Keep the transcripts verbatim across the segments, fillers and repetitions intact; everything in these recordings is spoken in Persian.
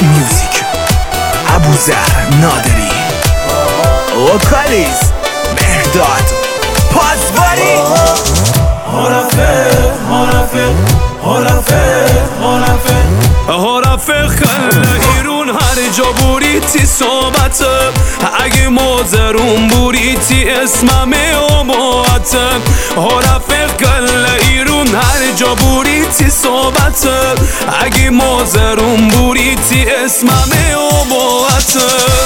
میوزیک ابوذر نادری وکالیز مهداد پاسباری هرفه هرفه هرفه هرفه هرفه خل ایرون هر جا بوریتی صحبت اگه مازرون بوریتی اسمم اموات هرفه خل ایرون هر جا بوریتی صحبت اگه مازرون بوریتی اسمم اموات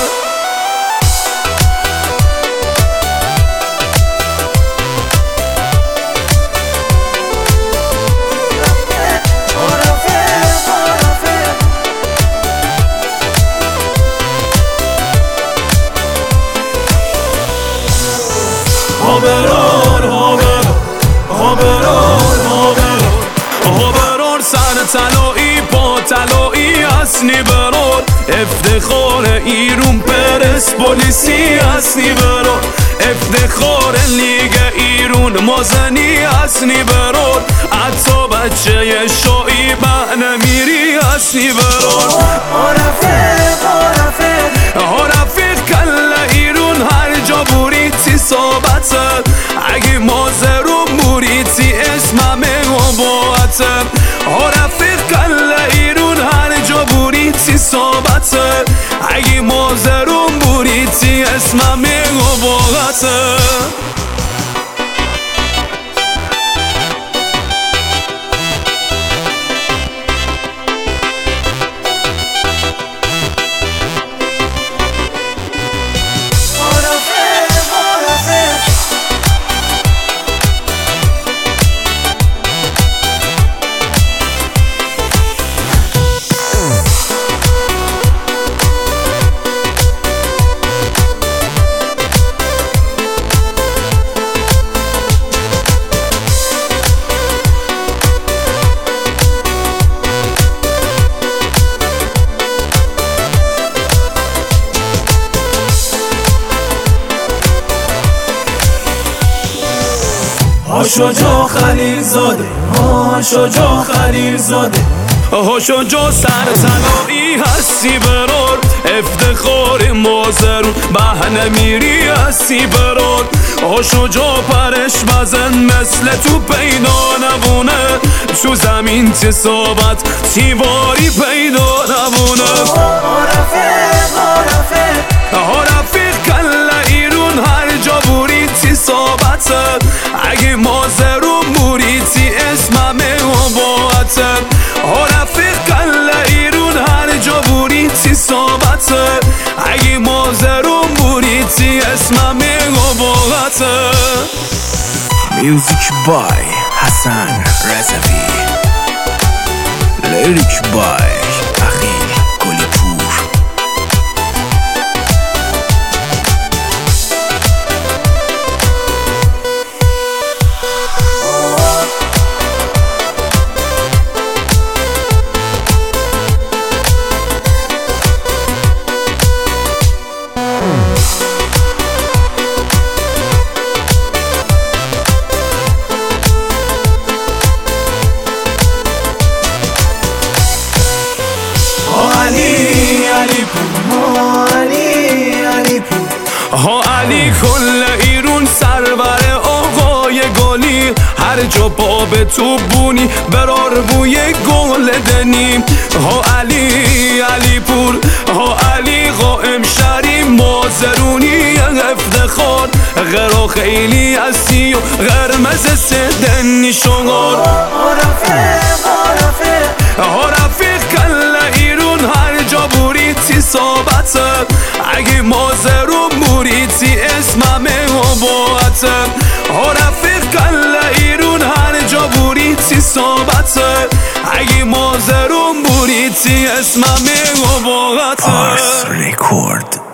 هابرار هابرار هابرار هابرار هابرار سر طلایی با طلایی اصلی برار افتخار ایرون پرسپولیسی اصلی برار افتخار لیگ ایرون مازنی اصلی برار حتی بچه شایی بهنمیری اصلی برار هرفه هرفه هرفه کل ایرون هر جا بوریتی صحبت اگه مازرون بوریتی اسمم اموات هرفه کل ایرون هر جا بوریتی صحبت اگه مازرون بوریتی اسمم اموات هاشجا خلیل زاده هاشجا خلیل زاده هاشجا سر طلایی هستی برار افتخار مازرون بهنمیری هستی برار هاشجا پرش بزن مثل تو پیدا نبونه تو زمین تصابت تیواری پیدا نبونه هرفه هرفه هرفه کل ایرون هر جا بوریتی صحبت اگه مازرون بوریتی اسمم اموات هرفه کل ایرون هر جا بوریتی صحبت اگه مازرون بوریتی اسمم اموات میوزیک بای حسن رضوی لیریک بای اخیل گلی پور ها علی کل ایرون سرور آقای گلی هر جا پا به تو بونی برار بوی گل دنی ها علی علی پور ها علی قائم شری مازرونی افتخار غرا خیلی هستی و قرمز سدنی شغار هرفه هرفه هرفه کل ایرون هر جا بوریتی صحبت اگه مازرون بوریتی اسمم اموات هرفه کل ایرون هر جا بوریتی صحبت اگه مازرون بوریتی اسمم اموات آرس ریکورد